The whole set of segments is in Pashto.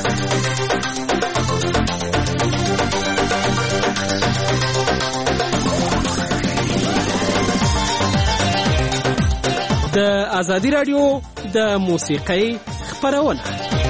د ازادي رادیو د موسیقۍ خپرونه.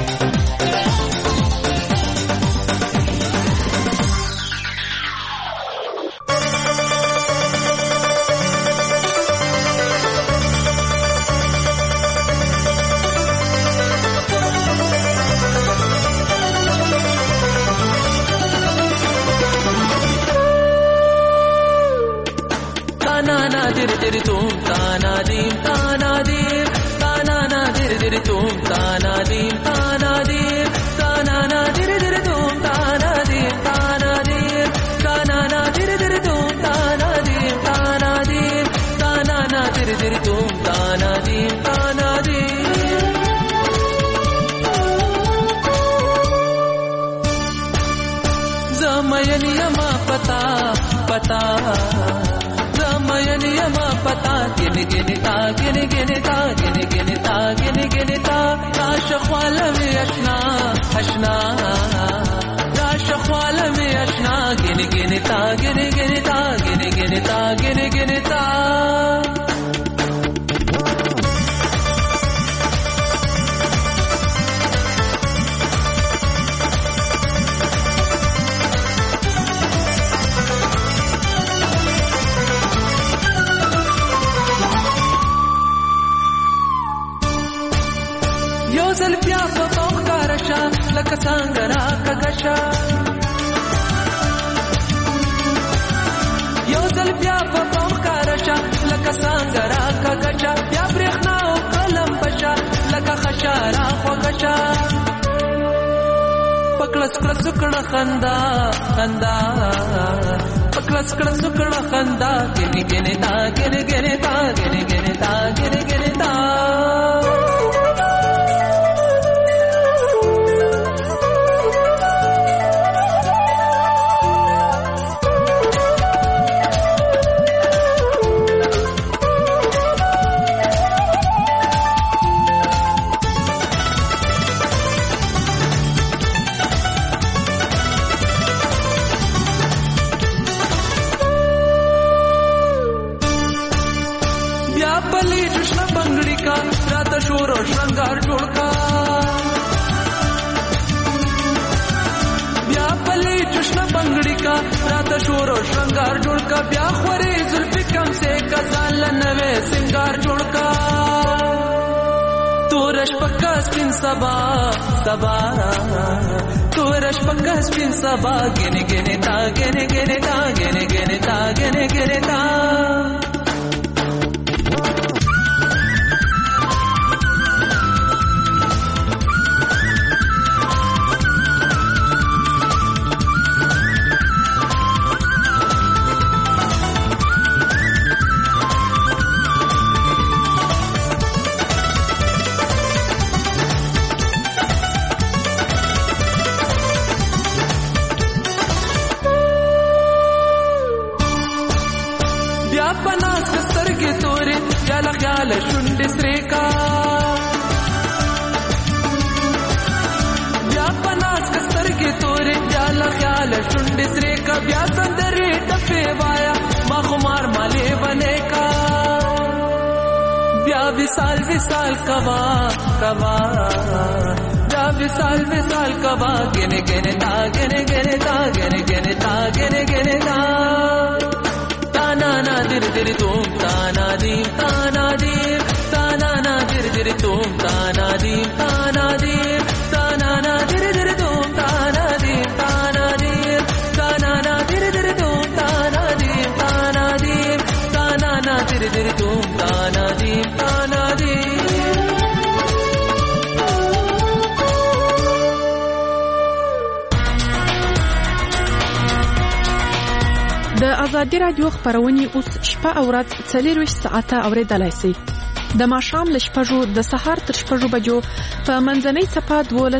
د ازادي رادیو خبرونه اوس شپه او ورځ 24 ساعته اوریدلای شئ. د ماښام ل شپږو د سهار تر شپږو بجو په منځنۍ صفه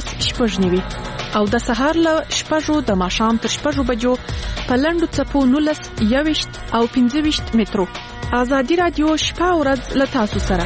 12:09 او د سهار ل شپږو د ماښام تر شپږو بجو په لنډو صفو 19 او 15 مترو. ازادي رادیو شپه او ورځ ل تاسو سره.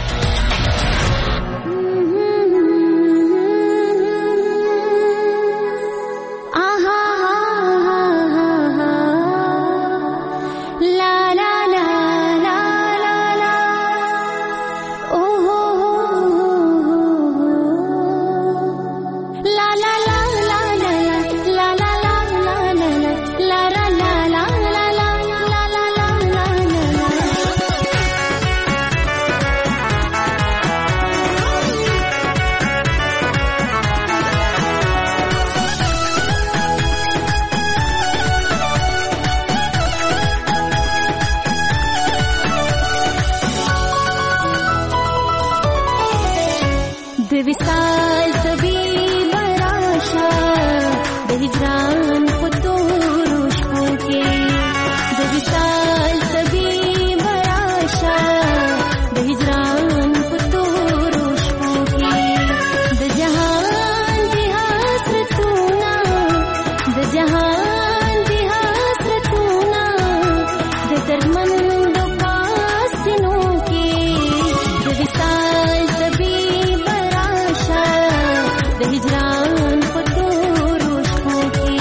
هجران په تورو شپو کې د وصال طبیب راشه د هجران په تورو شپو کې د جهان د حسرتونه د جهان د حسرتونه د درمندو پاسینو کې د وصال طبیب راشه د هجران په تورو شپو کې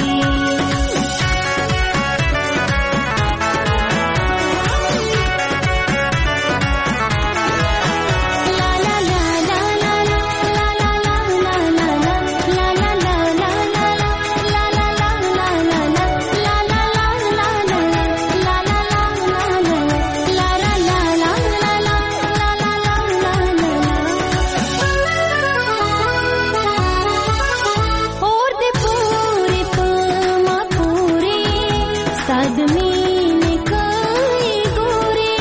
لا لا لا لا لا لا لا لا لا لا لا لا لا لا لا لا لا اور دې پورې په ما پورې ساد مینې کوي ګورې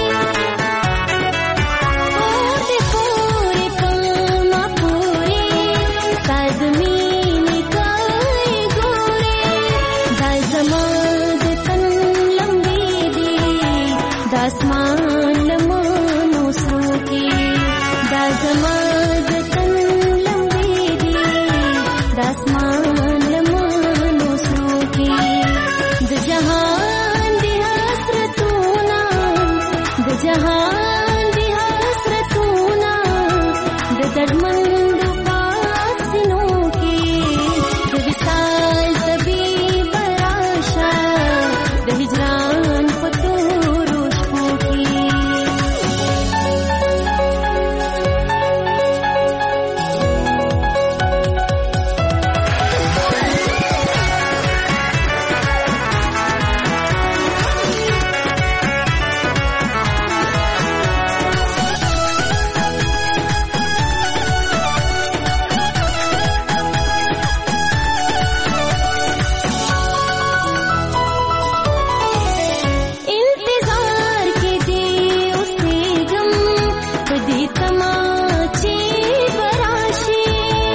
اور دې پورې په ما پورې ساد مینې کوي ګورې دا زما د تن لمبې دي د اسمان لمنو سرو کې دا زما د تن لمبې دي د اسمان لمنو سرو کې د جهان د حسرتونه د جهان د حسرتونه د درمندو پاسینو کې د وصال طبیب راشه د هجران په تورو شپو کې انتظار کې دی اوسېږم په دې تماچې براشي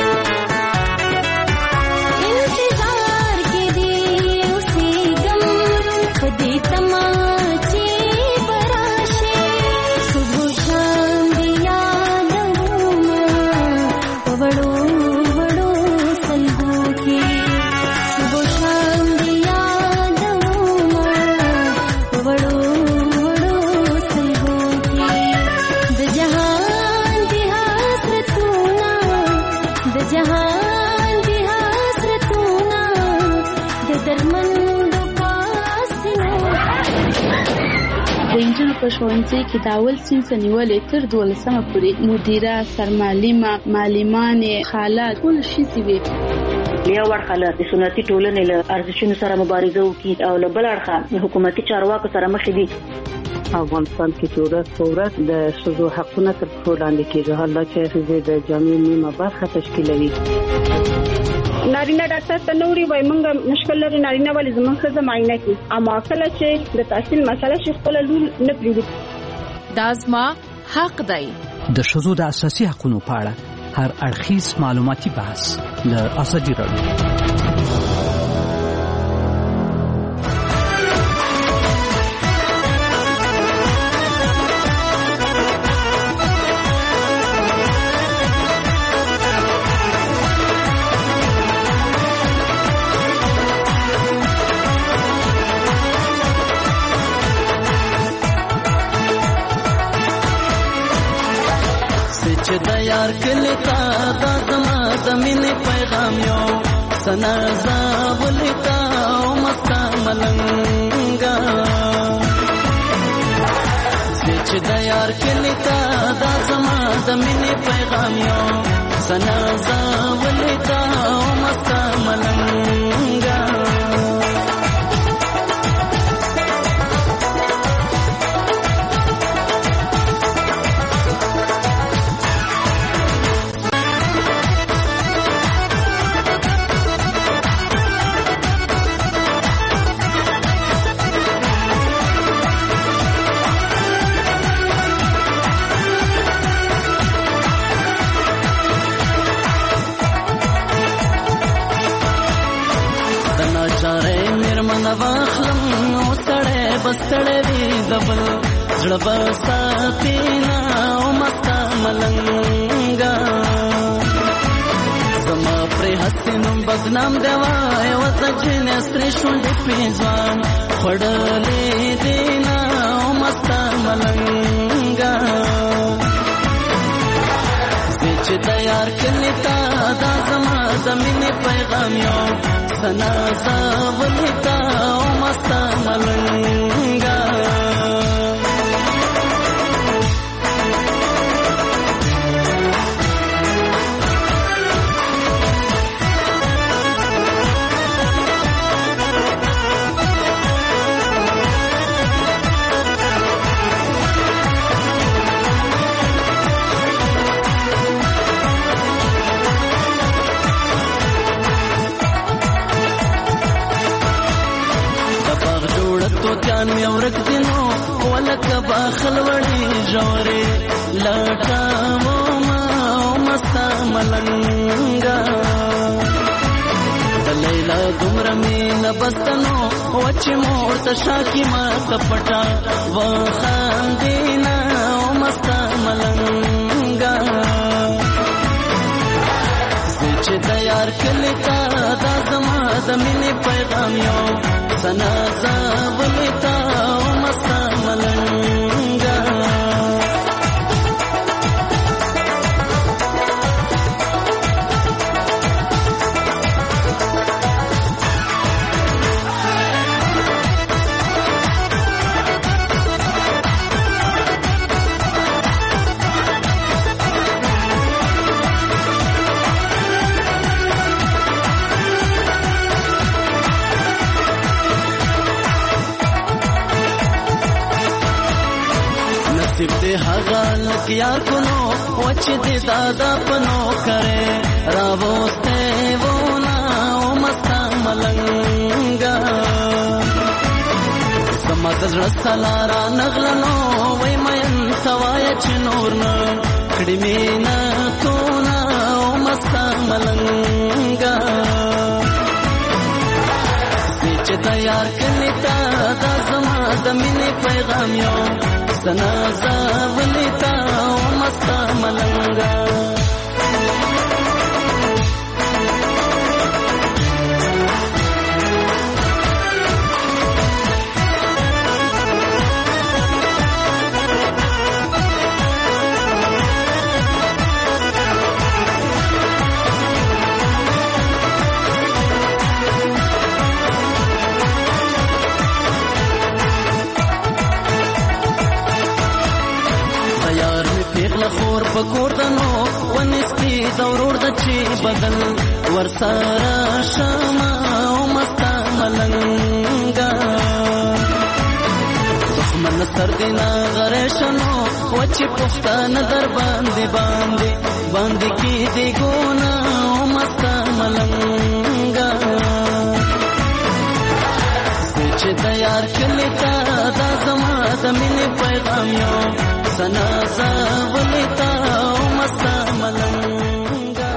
انتظار کې دی اوسېږم په دې تماچې براشي صبح شام دې یادومه په وړو وړو سلګو کې صبح شام دې یادومه په وړو وړو سلګو کې د جهان د حسرتونه د جهان د حسرتونه د درمندو پاسینو د انجونو په ښوونځي کې د اول صنف نیولې تر 12مه پورې مدیره سرمعلمه معلمانې خاله ټول ښځې وې یو اړخه له سنتي ټولنې له ارزښتونو سره مبارزه وکړي او له بل اړخه حکومتي چارواکو سره مخ دي افغانستان کې چې ورځ په ورځ د ښځو حقونه تر پښو لاندې کېږي حالا چې ښځې د جامع نیمه برخه تشکیلوي نارینه ډاکټر ته نوري وای مونږ مشکل لري نارینه ولې زموږ ښځه معاینه کوي اما کله چې د تحصیل مسله شي خپل لور نه پریږدي دا زما حق دی د ښځو د اساسي حقوقو په اړه هر اړخیز معلوماتي بحث له ازادي راډیو چې د یار کلی تا دا زما د مینې پیغام یو سنا زاولې تا او مستا ملنګا چې د یار کلی تا دا زما د مینې پیغام یو سنا زاولې تا او مستا ملنګا زړه واخلم او سړی بستړی وي دبل زړه بساتینا او مستا ملنګا زما پر حسینم بدنام دیوای وځجن استری شونډې پیځوان خړلې دینا او مستا ملنګا چې تیار کړی تا دا زما زمینه پیغام یو سنا زولتا او مستا ملنګا جان می ورک دینو ولکه باخل وړي جوړې لټاو ما مستا ملنګا دلیلا دومره مینا بستنو وچ مور ته شاکی ما کپټا و خاندینا مستا ملنګا چې تیار کړی تا دا زما زمینه پیغام یو سنا زولتا او مستا ملنګا نصیب دې هغه لکیار کونو وچ دې دادا پنو کرے راوسته ونا او مستا ملنګا سمات رسلارا نغلنو وای مین سوای چ نور نه کړي مینا تونا او مستا ملنګا چې تیار کړی تا دا زما زمینه پیغام یو سنا زولتا او مستا ملنګا خور پکور دنو ونستی دورور د چی بدل ورسارا شما او مستا ملنګا دښمن سر دینا غریشنو وچی پختان در باندې کی دی ګونا او مستا ملنګا چې تیار کړی تا دا زما زمینه پیغام یو سنا زولتا او مستا ملنګا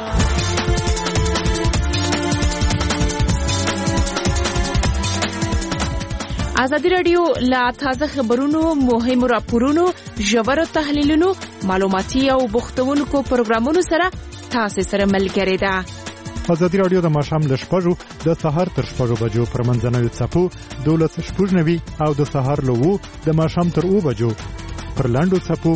ازادي رادیو لا تازه خبرونو مهم راپورونو ژور تحلیلونو معلوماتي او بوختونکو پروګرامونو سره تاسو سره ملګری ده. ازادي رادیو د ماښام له 6 د سهار تر 6 بجو پر منځنوي څپو 12:09 او د سهار له 2 د ماښام تر 2 بجو پر لاندو څپو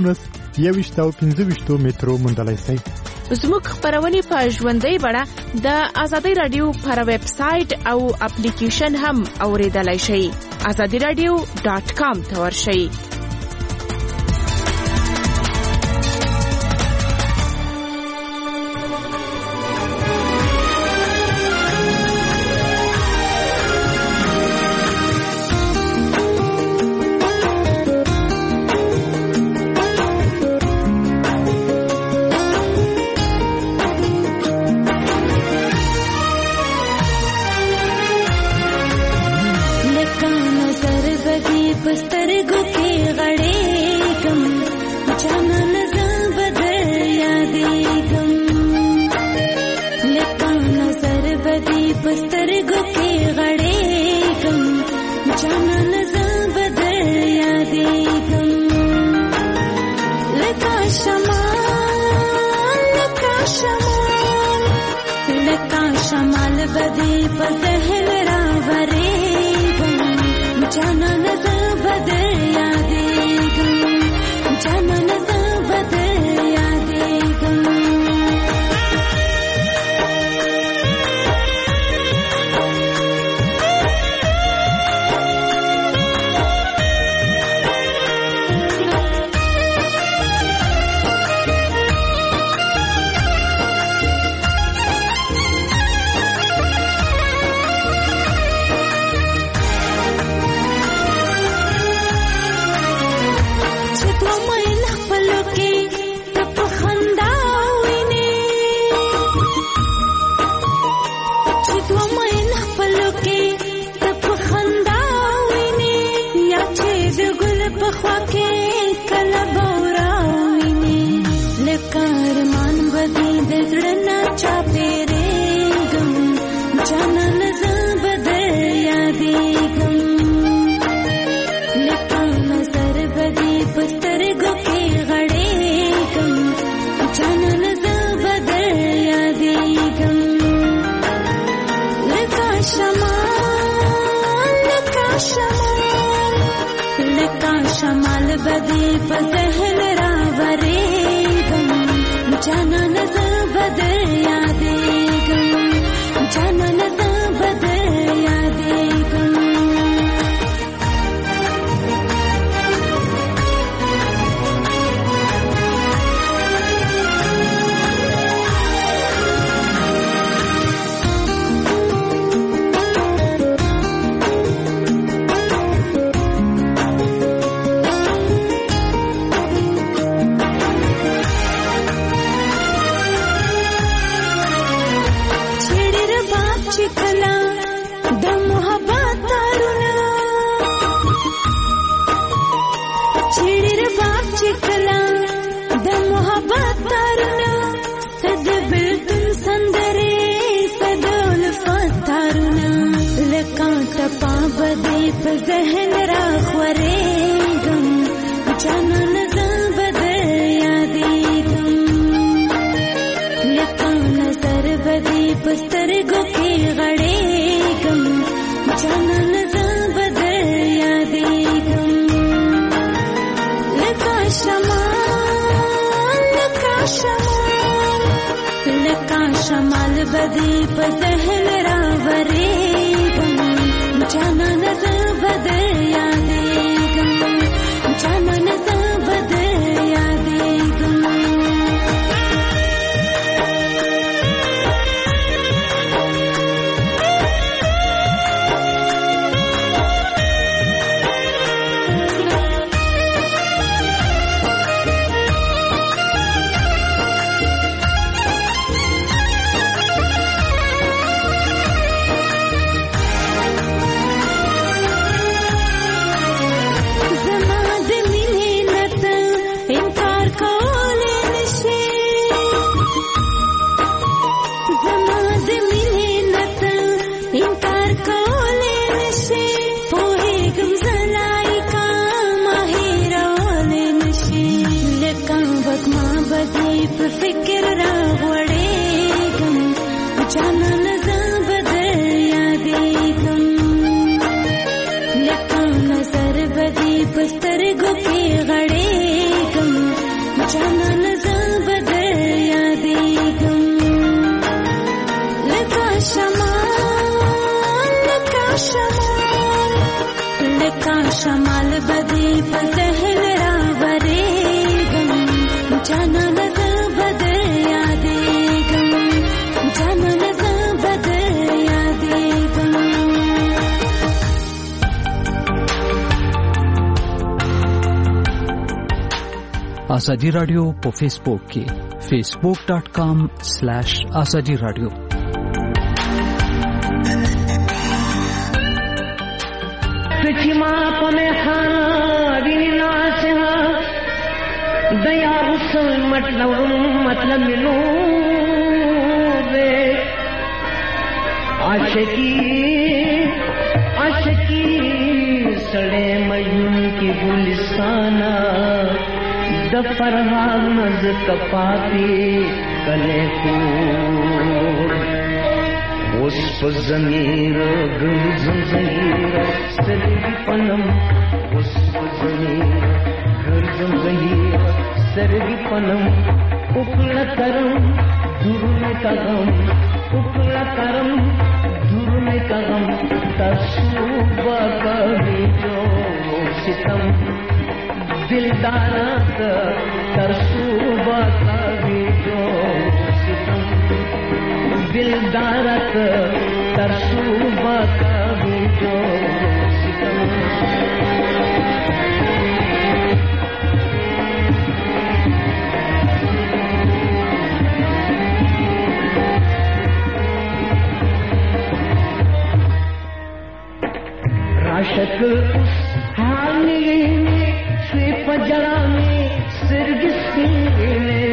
19:15 مترو مندلای شي. زموږ خبرونه په ژوندۍ بڼه د ازادي رادیو پر ویب سټ او اپلیکیشن هم اوریدلای شئ. azadiradio.com ته ورشئ. बस्तर गो के गड़े جانان زبد یادېږم لکه شمال بدې په ذهن راورېږم جانان زبد یادېږم جانان زبد یادېږم شمال بدی په ذهن راورېږم جانان زبد یادېږم جانان زبد یادېږم په ذهن راخورېږم جانان زبد یادېږم لکه نظر بدې په سترګو کې غړېږم جانان زبد یادېږم لکه شمال بدې په ذهن راورېږم جانان زبد یادېږم جانان زبد یادېږم په فکر راغوړېږم جانان زبد یادېږم لکه نظر بدې په سترګو کې غړېږم جانان زبد یادېږم لکه شمال بدې په ذهن راورېږم جانان زبد یادېږم جانان زبد یادېږم آزادی رادیو په فیسبوک کې facebook.com/azadi radio سچما پمه خاوینی ناسها دیا رسل مطلب منو دے عاشقی سړې مجنون کې ګلستانا د فرهاد نز کپاتی کله کو اوس په زمیر ګرځم زهیر سترګې پنم اوس په زمیر ګرځم زهیر سترګې پنم وکړه کرم دورونه کغم وکړه کرم دورونه کغم تاسو باندې جو ستم دلدارا تاسو باندې جو ستم دلدارا تاسو باندې جو ستم عاشق اس حال میں شوی پجرا میں سرگستی میں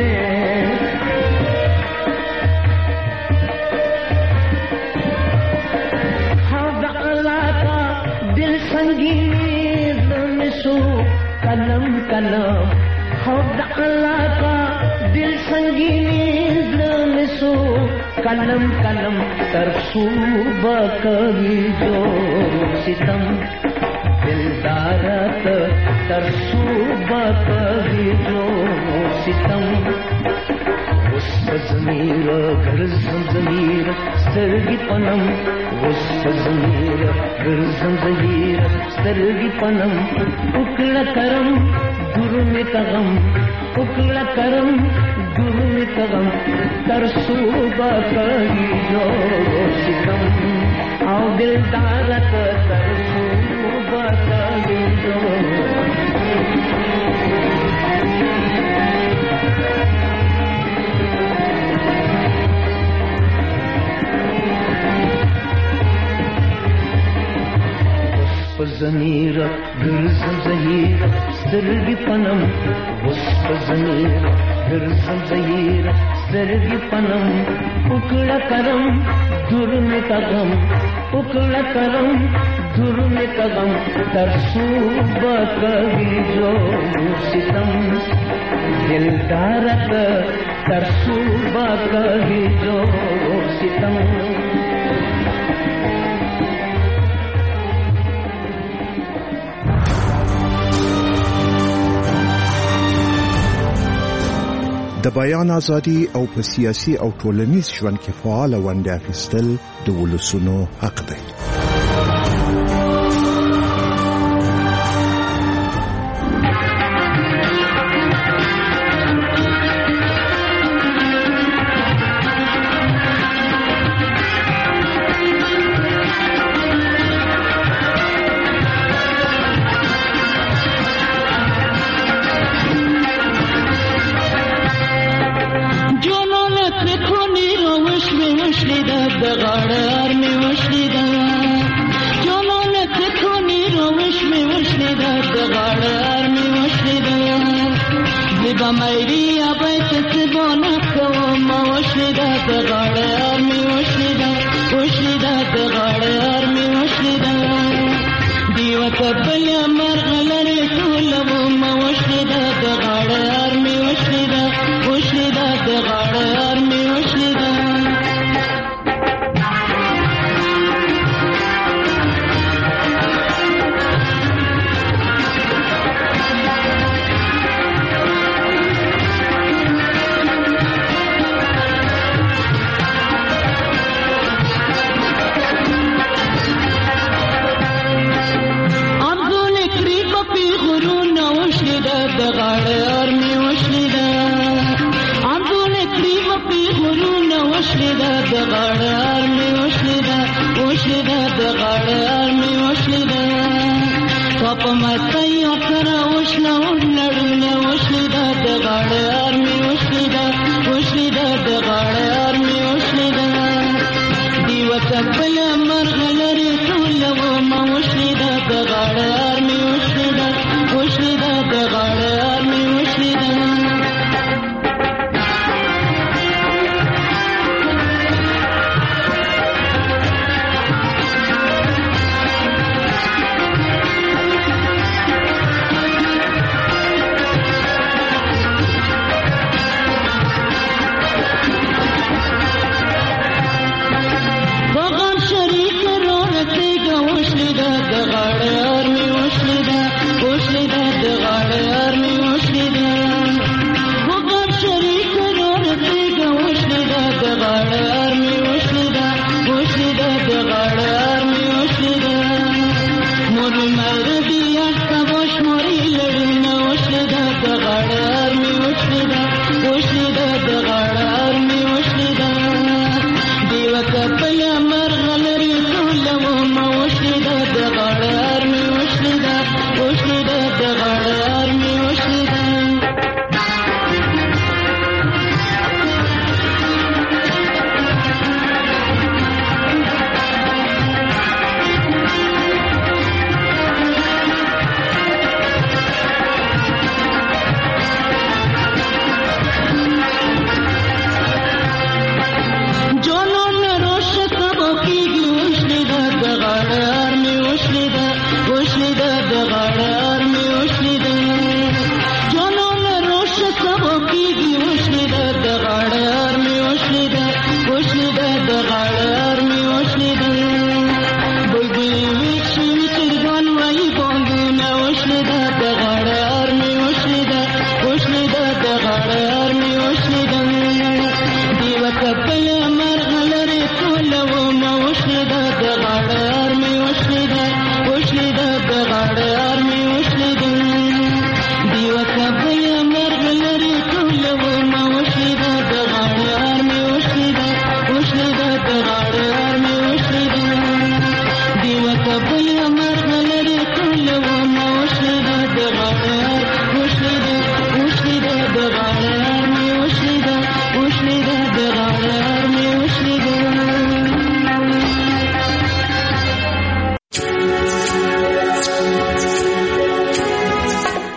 حد اللہ کا دل سنگین دمسو کلم کلم حد اللہ کا دل سنگین دمسو کلم کلم ترسو بکوی جو ستم دلدارت ترسو بکوی جو ستم اس بزمیر گرزم زمیر سترگی پنم اس بزمیر گرزم زمیر سترگی پنم اکڑا کرم گرو میں کغم اکڑا کرم گرو میں کغم ترسو بکوی جو ستم او دلدارت ترسو بکوی جو زمیر گرزم زهیر سترگی پنم اس زمیر گرزم زهیر سترگی پنم اکڑا کرم گر میں کغم اکڑا کرم گر میں کغم ترسو بکوی جو ستم دلدارت ترسو بکوی جو ستم د بیان ازادي او په سیاسي او ټولنیز ژوند کې فعال ونډه اخیستل د ولسونو حق دی.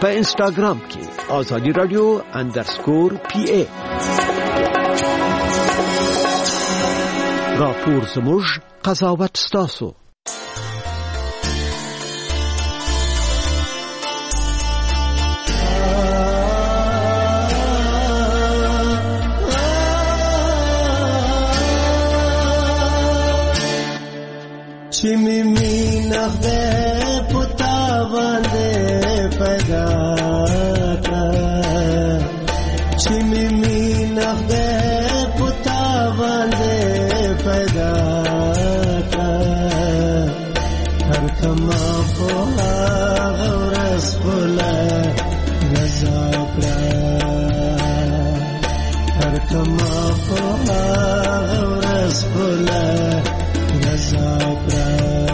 په انسټاګرام کې ازادي رادیو _PA. راپور زموږ، قضاوت ستاسو. چې مینه ده پتا باندې پیدا کړه، چې مینه ده پتا باندې پیدا کړه، هر کما په ورځ بوله رضا کړه، هر کما په ورځ بوله رضا کړه.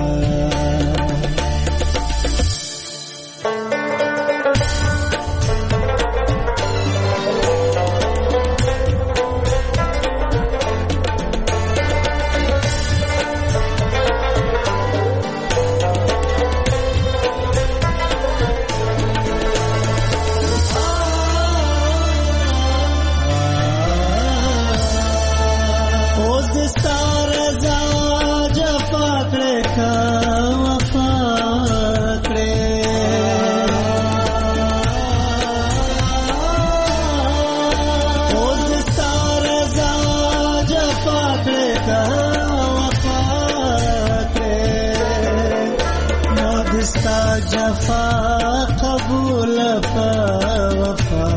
جفا قبول په وفا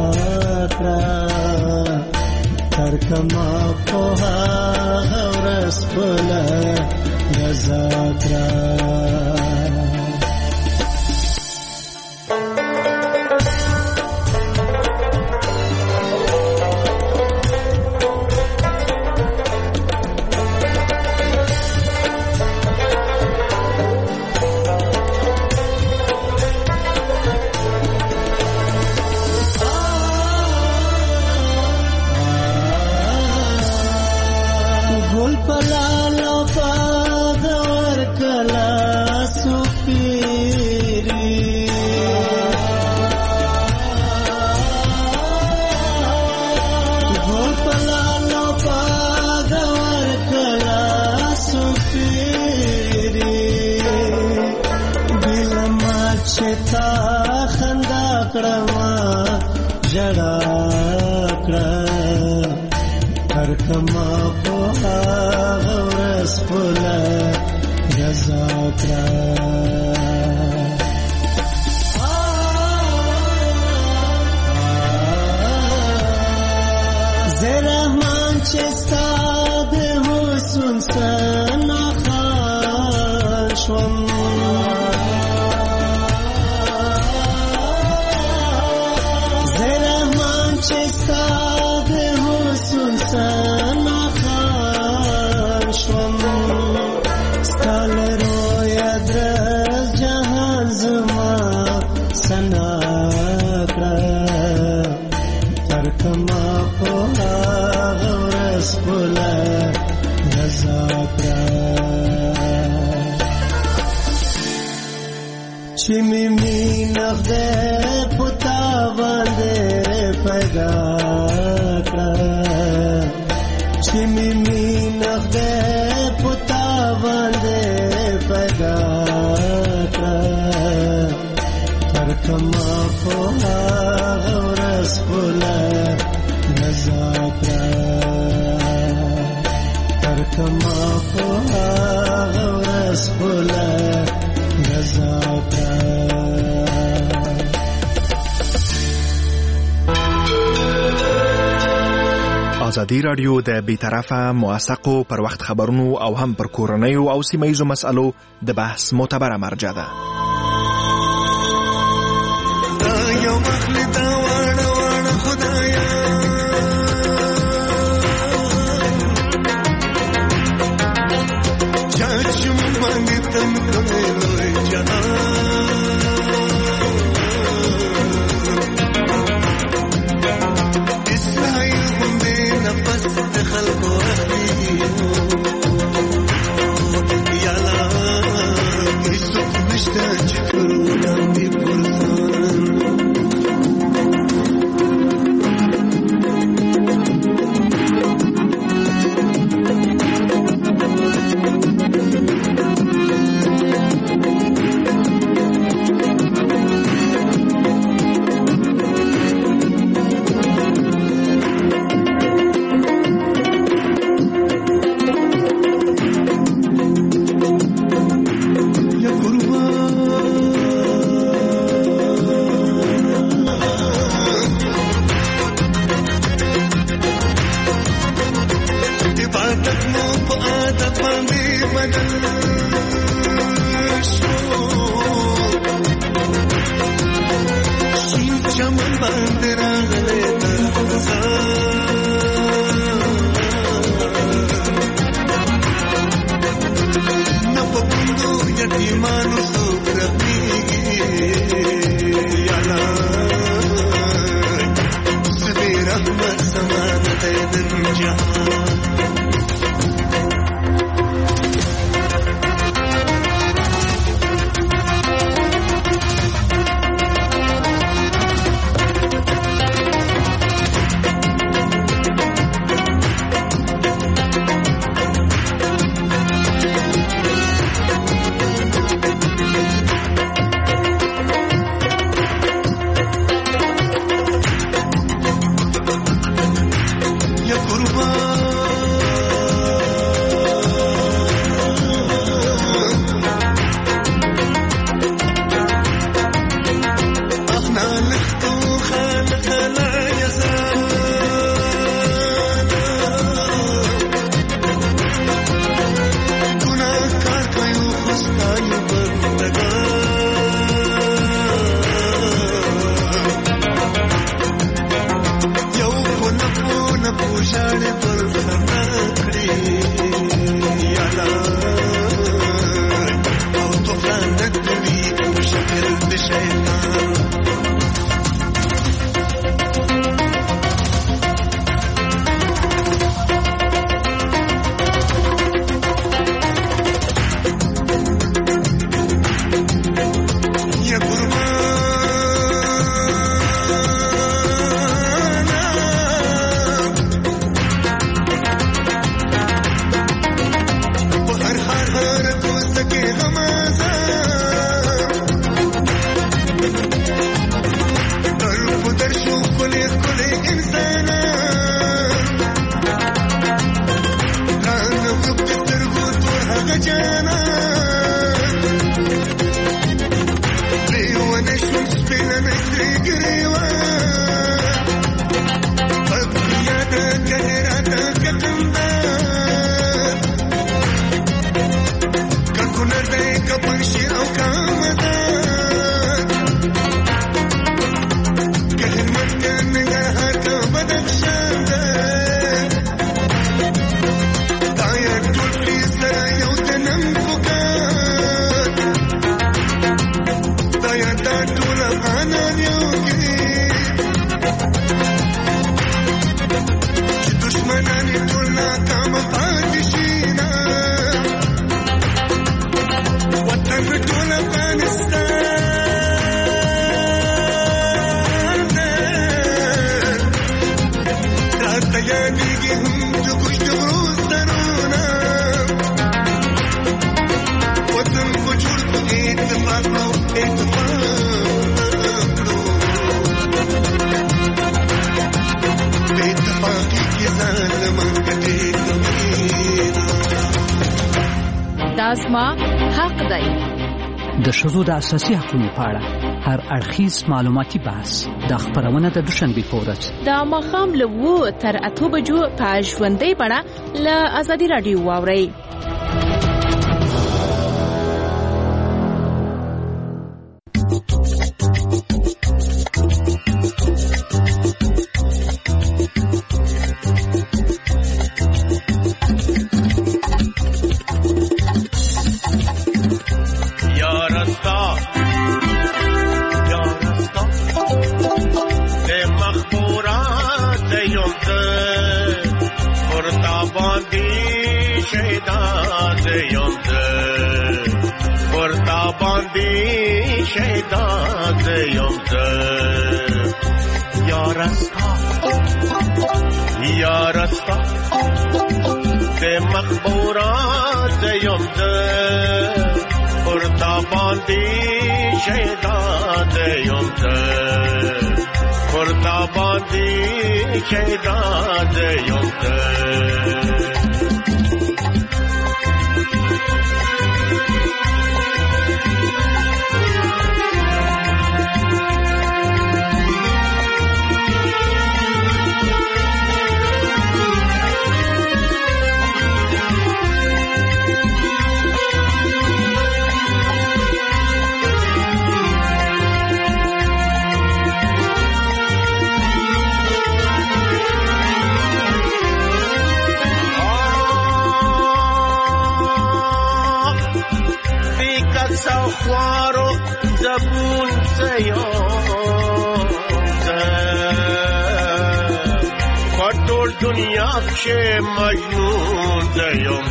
کړه، هر کما په ورځ بوله رضا کړه. چې مینه ده پتا باندې پیدا کړه، چې مینه ده پتا باندې پیدا کړه، هر کما په ورځ بوله رضا کړه، هر کما په ورځ بوله رضا کړه. ازادي رادیو د بیطرفه، موثقو پر وخت خبرونو او هم پر کورنیو او سیمه‌ییزو مسألو د بحث معتبره مرجع ده. Just د ښځو د اساسي حقوقو په اړه هر اړخیز معلوماتي بحث د خبرونه د دوشنبه په ورځ د ماښام له 2 تر 8 بجو په ژوندۍ بڼه له ازادي رادیو واورئ. خوار و زبون زیاد پتول دنیا که مجنون زیم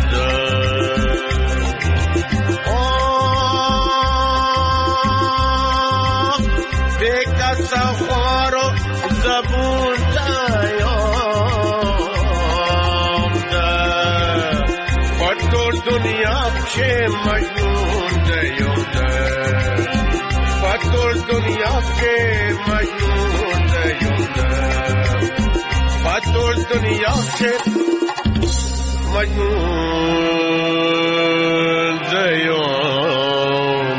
بکس خوار و زبون زیم پتول دنیا که مجنون زیم پتول دنیا که مجنون زیم پتول دنیا که مجنون زیم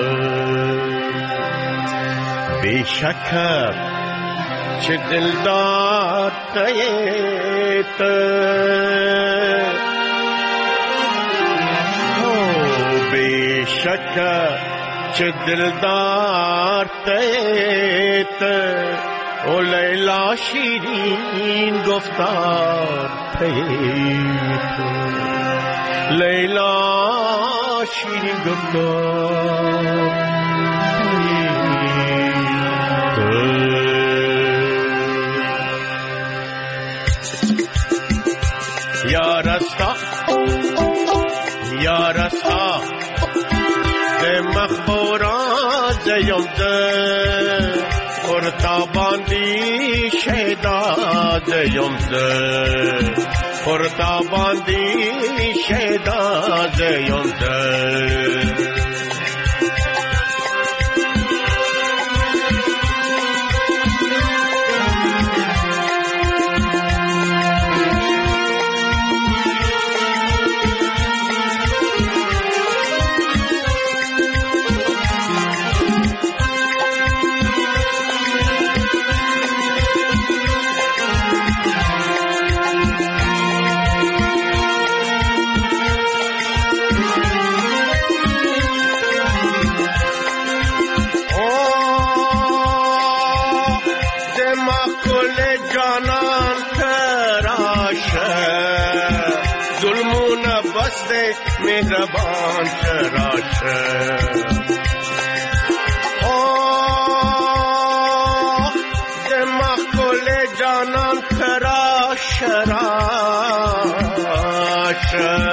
بیشک چه دلدار تیت بیشک چه دلدار تیت او لیلا شیرین گفتار تیت لیلا شیرین گفتار یا رستا یا رستا ده مخبوران زیم ده پرتاباندی شیدا زیم ده پرتاباندی شیدا زیم ده مهربان تراش آه دماغ کل جانان تراش راش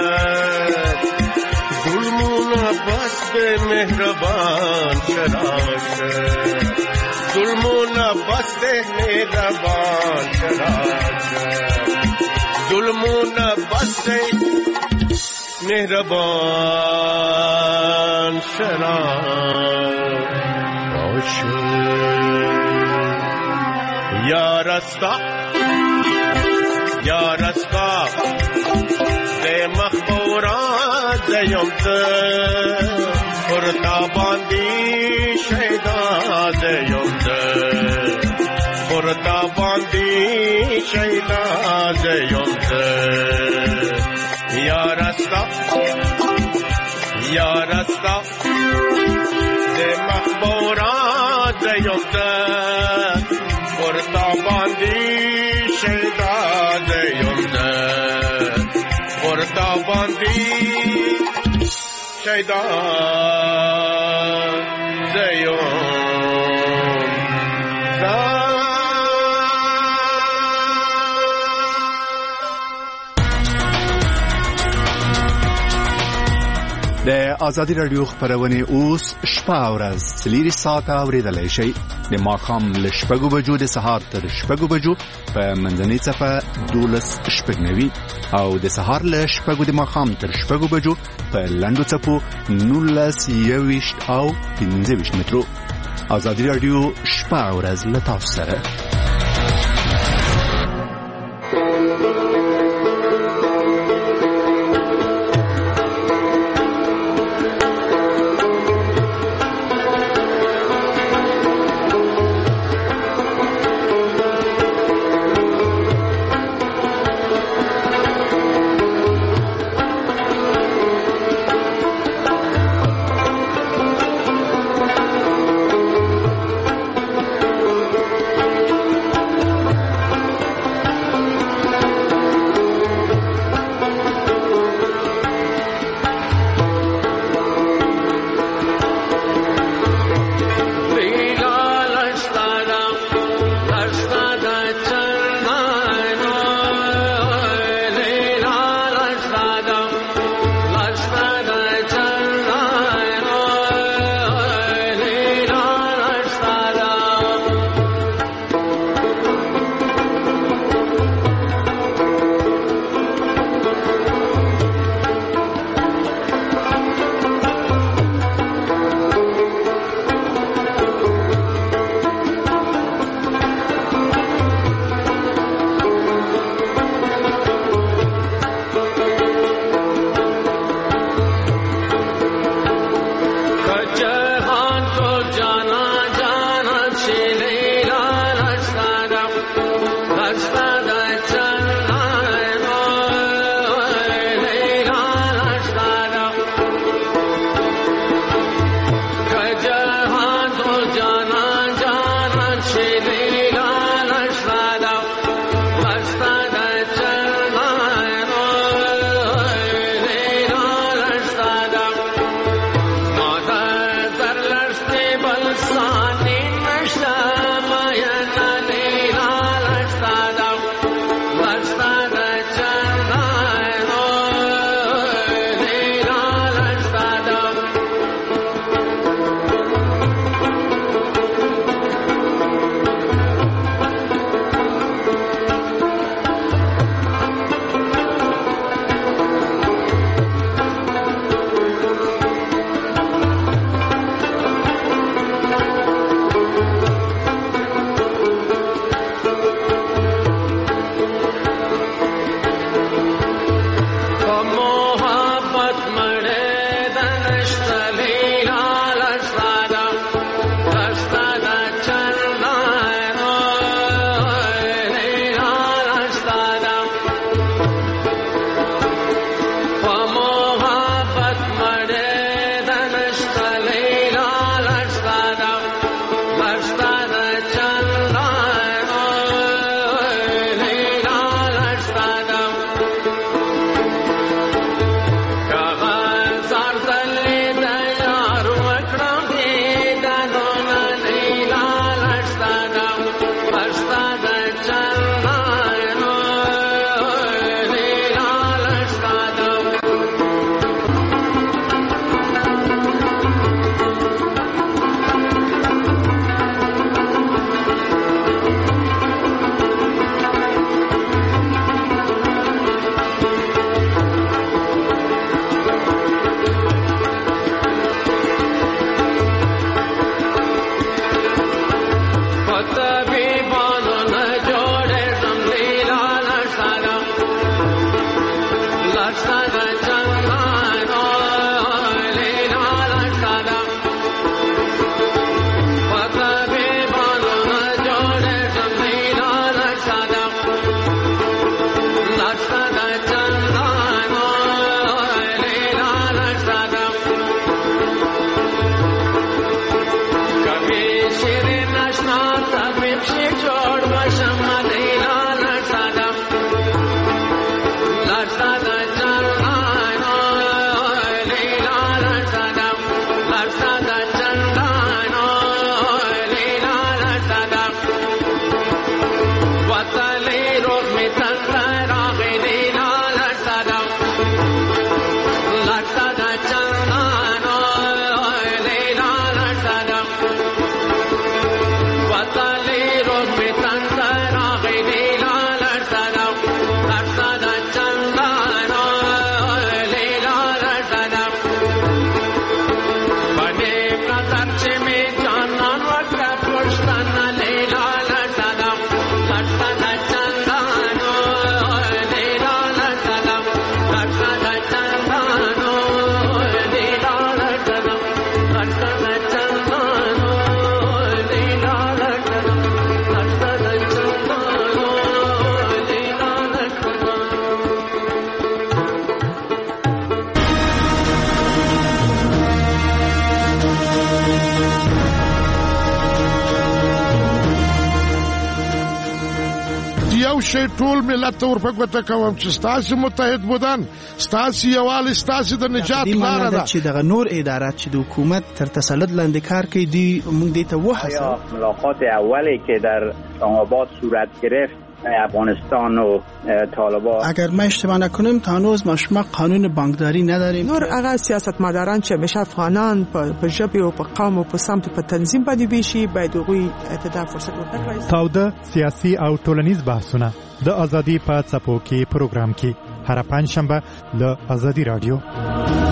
ظلمون بس به مهربان تراش ظلمون بس به مهربان تراش ظلمون بس مهربان شراب باشه یا رستا ده مخبوران زیم ده پرتاباندی شیدا زیم ده پرتاباندی شیدا زیم ده یا رستا ده مخبورات زیم ده پرتاباندی شیدا زیم ده پرتاباندی شیدا زیم د ازادي رادیو خبرونه اوس شپه ورځ سلیری ساعت اوریدلای شي د ماقام ل شپږو بجو د سهار تر شپږو بجو په منځنۍ صفه 12 شپږنوي او د سهار ل شپږو د ماقام تر شپږو بجو په لندو صفو 19 21 او 15 مترو. ازادي رادیو شپه ورځ ل تاسو سره. یو شی ټول ملت ته ورپګوته کوم چې ستاسو متحد بودن ستاسو یووالی ستاسو د نجات لاره ده چې دغه نور ادارات چې د حکومت تر تسلط لاندې کار کوي دی موږ دې ته وحسه ملاقات اولی که در اسلام‌آباد صورت گرفت افغانستان و طالبان اگر ما اشتباه نکنیم تا هنوز ما قانون بانکداری نداریم نور هغه سیاستمداران چې همیشه افغانان په ژبه او په قوم او په سمت په تنظیم باندې ویشي باید هغوی ته فرصت ورکړي. تاوده سیاسي او ټولنیز بحثونه د ازادي په څپو کې پروګرام کې هر پنځشنبه له ازادي رادیو